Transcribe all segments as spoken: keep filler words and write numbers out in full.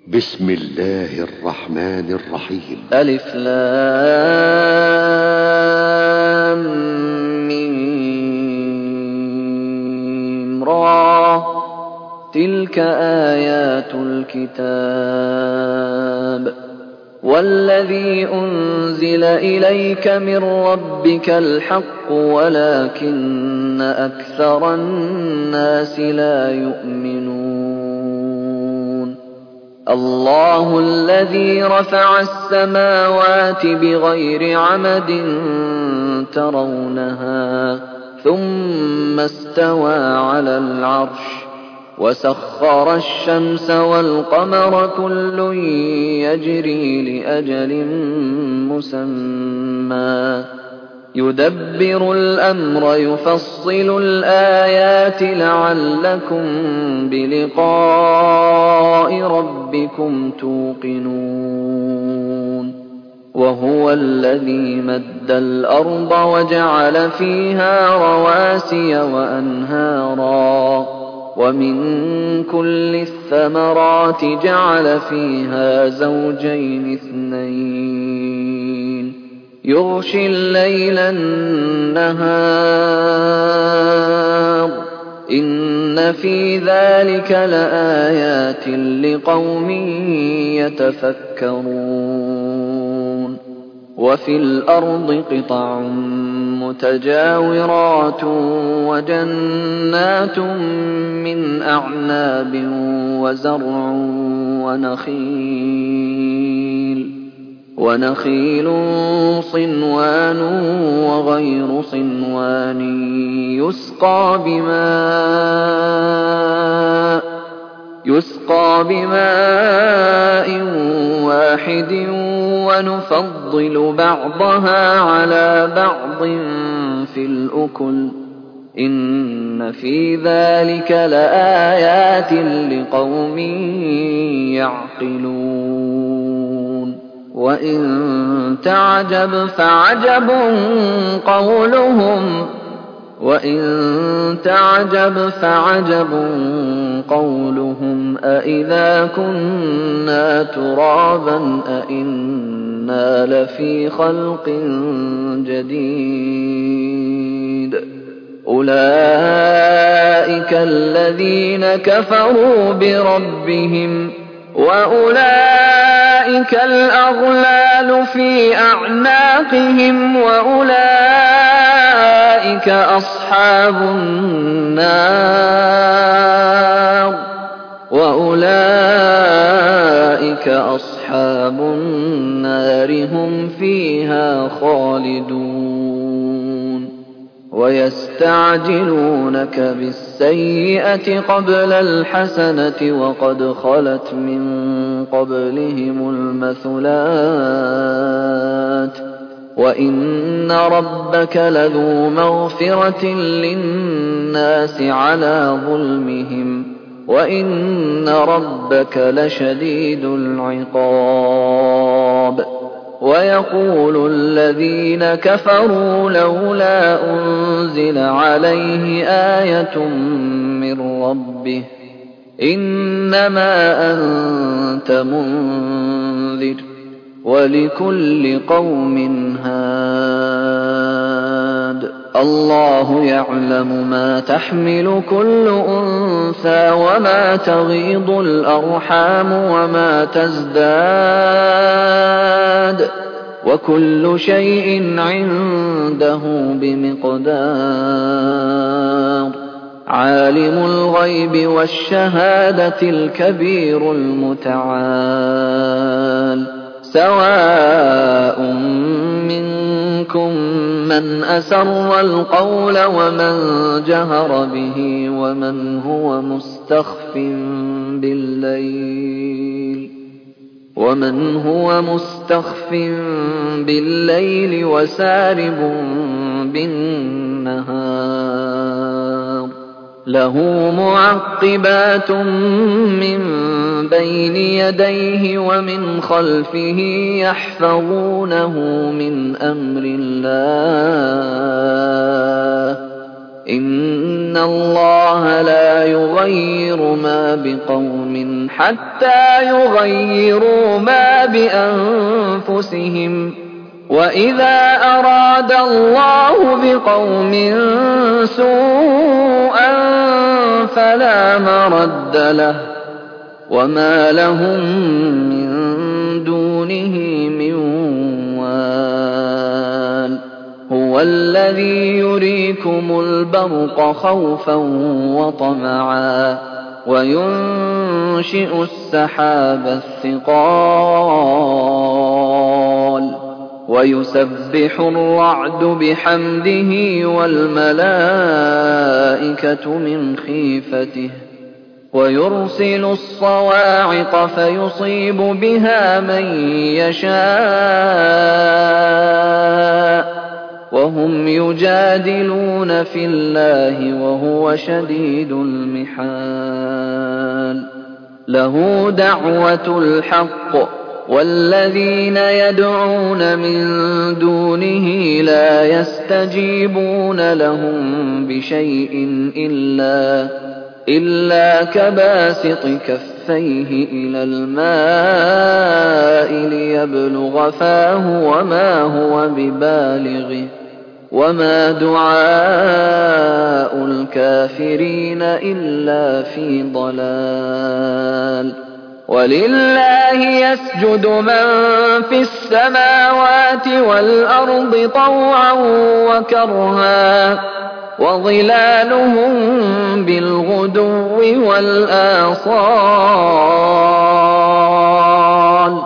بسم الله الرحمن الرحيم. ألف لام ميم را. تلك آيات الكتاب والذي أنزل إليك من ربك الحق ولكن أكثر الناس لا يؤمنون. الله الذي رفع السماوات بغير عمد ترونها ثم استوى على العرش وسخر الشمس والقمر كل يجري لأجل مسمى يدبر الأمر يفصل الآيات لعلكم بلقاء ربكم توقنون. وهو الذي مد الأرض وجعل فيها رواسي وأنهارا ومن كل الثمرات جعل فيها زوجين اثنين يغشي الليل النهار إن في ذلك لآيات لقوم يتفكرون. وفي الأرض قطع متجاورات وجنات من أعناب وزرع ونخيل ونخيل صنوان وغير صنوان يسقى بماء يسقى بماء واحد ونفضل بعضها على بعض في الأكل إن في ذلك لآيات لقوم يعقلون. وإن تعجب فعجب قولهم وإن تعجب فعجب قولهم أإذا كنا ترابا أإنا لفي خلق جديد. أولئك الذين كفروا بربهم وأولئك الأغلال في أعناقهم وأولئك أصحاب النار وأولئك أصحاب النار هم فيها خالدون. ويستعجلونك بالسيئة قبل الحسنة وقد خلت من قبلهم المثلات وإن ربك لذو مغفرة للناس على ظلمهم وإن ربك لشديد العقاب. ويقول الذين كفروا لولا أنزل عليه آية من ربه إنما أنت منذر ولكل قوم هاد. الله يعلم ما تحمل كل أنثى وما تغيض الأرحام وما تزداد وكل شيء عنده بمقدار. عالم الغيب والشهادة الكبير المتعال. سواء منكم من أسر القول ومن جهر به ومن هو مستخف بالليل ومن هو مستخف بالليل وسارب بالنهار. له معقبات من بين يديه ومن خلفه يحفظونه من أمر الله إن الله لا يغير ما بقوم حتى يغيروا ما بأنفسهم وإذا أراد الله بقوم سوءا فلا مرد له وما لهم من دونه من وال هو الذي يريكم البرق خوفا وطمعا وينشئ السحاب الثقال ويسبح الرعد بحمده والملائكة من خيفته ويرسل الصواعق فيصيب بها من يشاء وهم يجادلون في الله وهو شديد المحال له دعوة الحق والذين يدعون من دونه لا يستجيبون لهم بشيء إلا, إلا كباسط كفيه إلى الماء ليبلغ فاه وما هو ببالغه وما دعاء الكافرين إلا في ضلال ولله يسجد من في السماوات والأرض طوعا وكرها وظلالهم بالغدو والآصال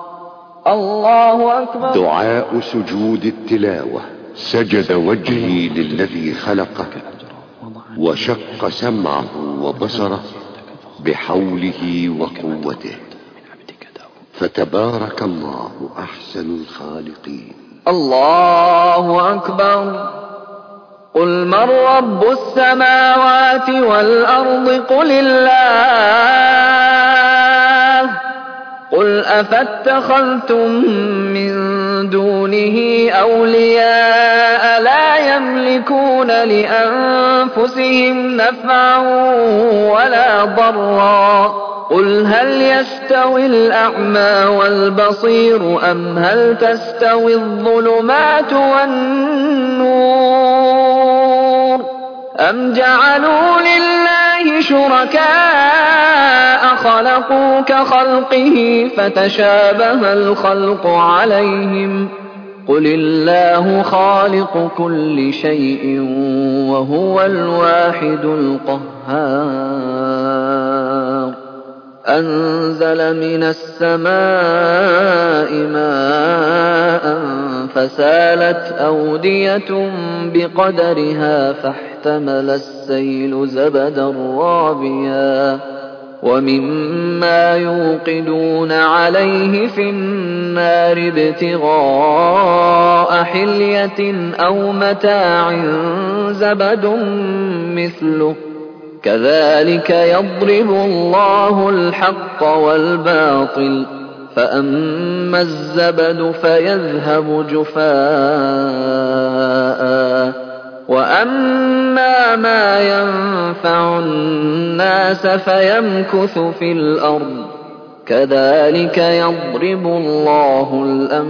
الله أكبر. دعاء سجود التلاوة. سجد وجهي للذي خلقه وشق سمعه وبصره بحوله وقوته فتبارك الله أحسن الخالقين. الله أكبر. قل من رب السماوات والأرض قل الله قل أفاتخذتم من دونه أولياء لا يملكون لأنفسهم نفعا ولا ضرا قل هل يستوي الأعمى والبصير أم هل تستوي الظلمات والنور أم جعلوا لله شركاء خلقوا كخلقه فتشابه الخلق عليهم قل الله خالق كل شيء وهو الواحد القهار أنزل من السماء ماء فسالت أودية بقدرها فاحتمل السيل زبدا رابيا ومما يوقدون عليه في النار ابتغاء حلية أو متاع زبد مثله كذلك يضرب الله الحق والباطل فأما الزبد فيذهب جفاء وأما ما ينفع الناس فيمكث في الأرض كذلك يضرب الله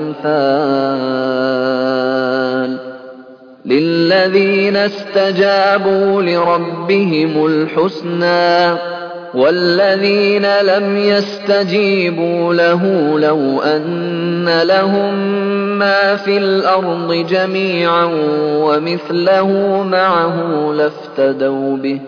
الأمثال للذين استجابوا لربهم الحسنى والذين لم يستجيبوا له لو أن لهم ما في الأرض جميعا ومثله معه لافتدوا به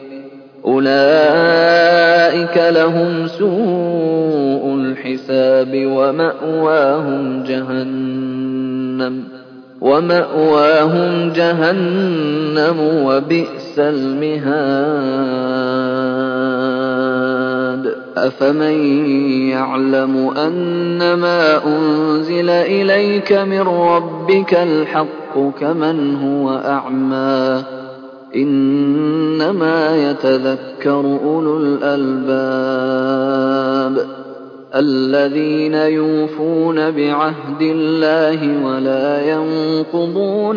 أولئك لهم سوء الحساب ومأواهم جهنم ومأواهم جهنم وبئس المهاد أفمن يعلم أنما أنزل إليك من ربك الحق كمن هو أعمى إنما يتذكر أولو الألباب الذين يوفون بعهد الله ولا ينقضون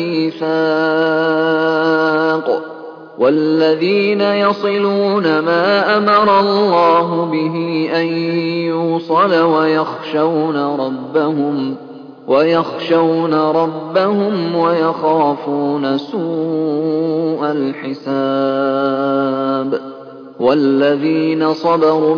الميثاق والذين يصلون ما أمر الله به أن يوصل ويخشون ربهم ويخشون ربهم ويخافون سوء الحساب والذين صبروا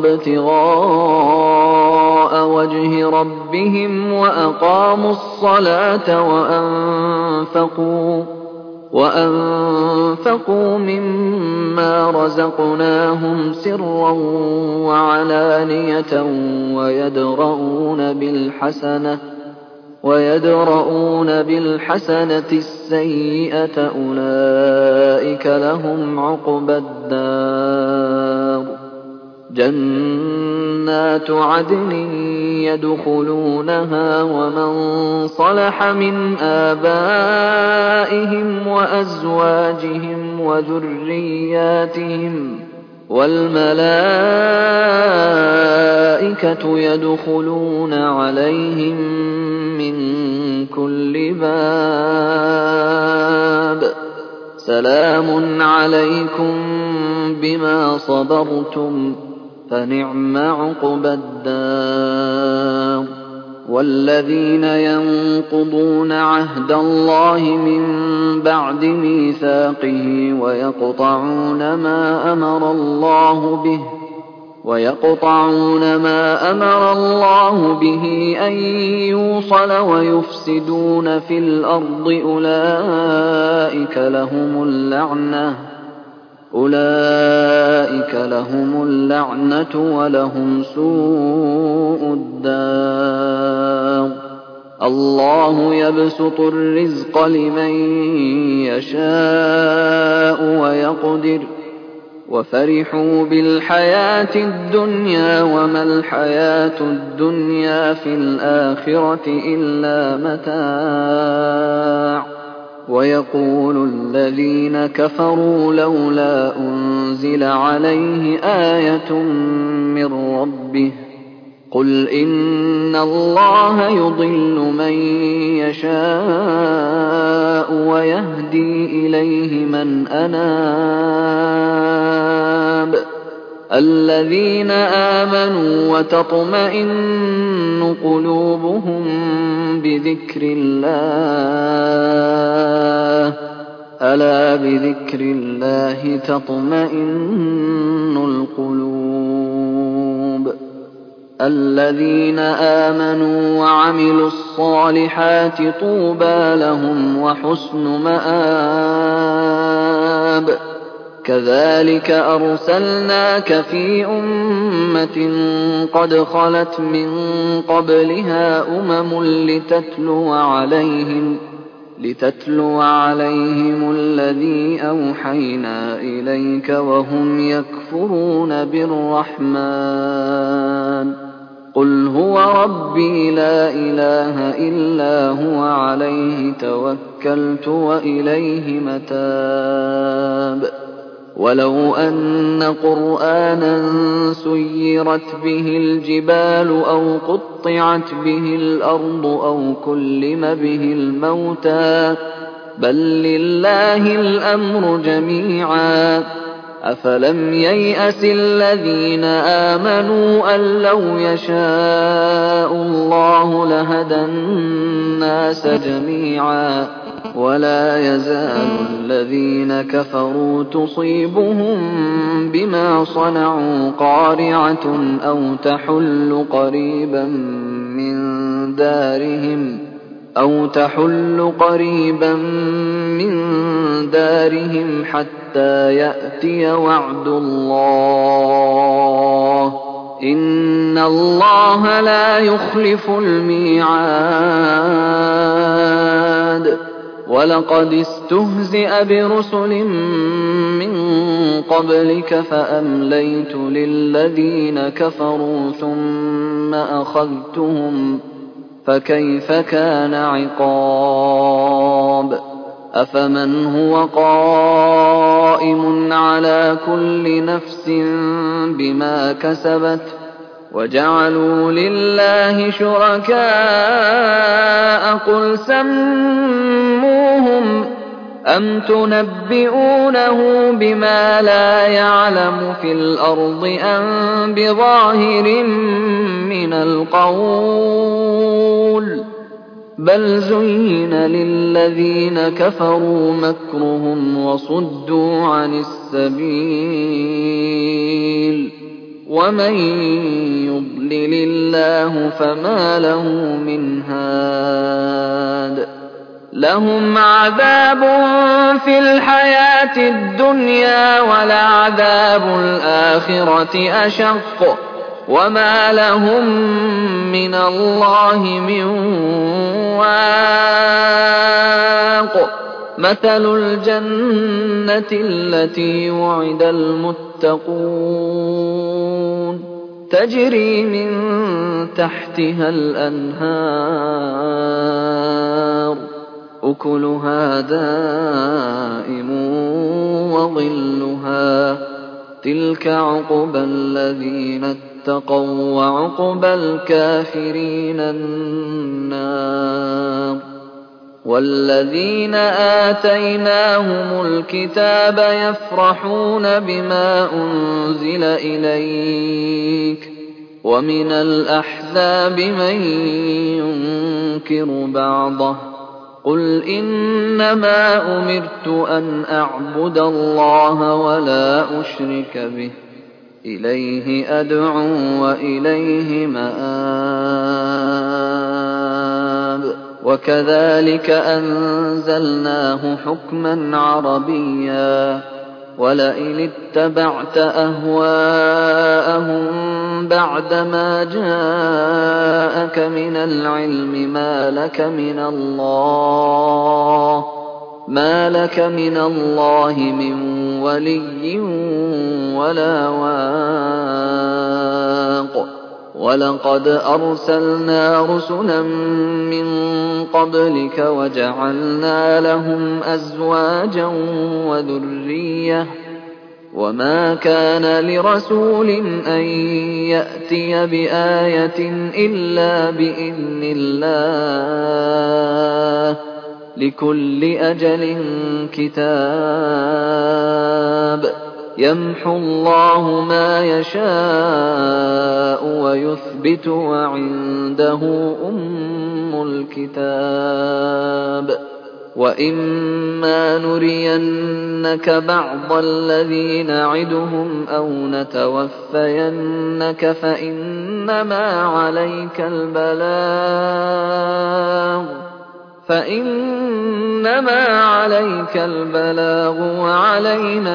ابتغاء وجه ربهم وأقاموا الصلاة وأنفقوا وأنفقوا مما رزقناهم سرا وعلانية ويدرؤون بالحسنة ويدرؤون بالحسنة السيئة أولئك لهم عقبى الدار جنات عدن يدخلونها ومن صلح من آبائهم وأزواجهم وذرياتهم والملائكة يدخلون عليهم من كل باب سلام عليكم بما صبرتم فنعم عقبى الدار والذين ينقضون عهد الله من بعد ميثاقه ويقطعون ما أمر الله به ويقطعون ما أمر الله به أن يوصل ويفسدون في الأرض أولئك لهم اللعنة أولئك لهم اللعنة ولهم سوء الدار الله يبسط الرزق لمن يشاء ويقدر وفرحوا بالحياة الدنيا وما الحياة الدنيا في الآخرة إلا متاع ويقول الذين كفروا لولا أنزل عليه آية من ربه قل إن الله يضل من يشاء ويهدي إليه من أناب الذين آمنوا وتطمئن قلوبهم بذكر الله ألا بذكر الله تطمئن القلوب الذين آمنوا وعملوا الصالحات طوبى لهم وحسن مآب كذلك أرسلناك في أمة قد خلت من قبلها أمم لتتلو عليهم لتتلو عليهم الذي أوحينا إليك وهم يكفرون بالرحمن قل هو ربي لا إله إلا هو عليه توكلت وإليه متاب ولو أن قرآنا سيرت به الجبال أو قطعت به الأرض أو كلم به الموتى بل لله الأمر جميعا أفلم ييأس الذين آمنوا أن لو يشاء الله لهدى الناس جميعا ولا يزال الذين كفروا تصيبهم بما صنعوا قارعة أو تحل قريبا من دارهم أو تحل قريبا من دارهم حتى يأتي وعد الله إن الله لا يخلف الميعاد ولقد استهزئ برسل من قبلك فأمليت للذين كفروا ثم أخذتهم فكيف كان عقاب أفمن هو قائم على كل نفس بما كسبت وجعلوا لله شركاء قل سموهم أم تنبئونه بما لا يعلم في الأرض أم بظاهر من القول بل زين للذين كفروا مكرهم وصدوا عن السبيل ومن يضلل الله فما له من هاد لهم عذاب في الحياة الدنيا ولعذاب الآخرة أشق وما لهم من الله من واق مثل الجنة التي وعد المتقون تجري من تحتها الأنهار أكلها دائم وظلها تلك عقبى الذين اتقوا وعقبى الكافرين النار والذين آتيناهم الكتاب يفرحون بما أنزل إليك ومن الأحزاب من ينكر بعضه قل إنما أمرت أن أعبد الله ولا أشرك به إليه أدعو وإليه مآب وكذلك أنزلناه حكما عربيا ولئن اتبعت أهواءهم بعدما جاءك من العلم ما لك من الله ما لك من الله من ولي ولا واق ولقد أرسلنا رسلا من قبلك وجعلنا لهم أزواجا وذرية وما كان لرسول أن يأتي بآية إلا بإذن الله لكل أجل كتاب يمحو الله ما يشاء ويثبت وعنده أم الكتاب وإما نرينك بعض الذي نعدهم أو نتوفينك فإنما عليك البلاغ فإنما عليك البلاغ وعلينا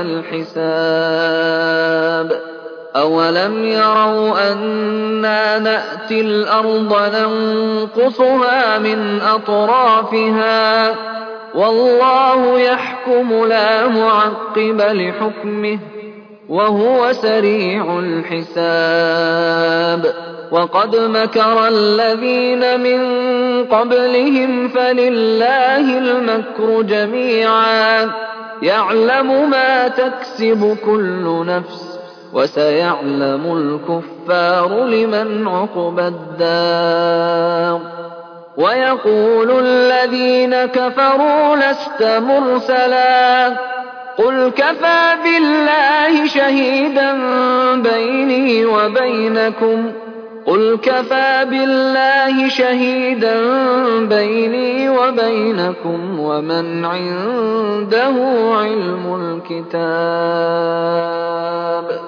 الحساب أولم يروا أنا نأتي الأرض ننقصها من أطرافها والله يحكم لا معقب لحكمه وهو سريع الحساب وقد مكر الذين من قبلهم فلله المكر جميعا يعلم ما تكسب كل نفس وسيعلم الكفار لمن عقبى الدار ويقول الذين كفروا لست مرسلا قل كفى بالله شهيدا بيني وبينكم قل كفى بالله شهيدا بيني وبينكم ومن عنده علم الكتاب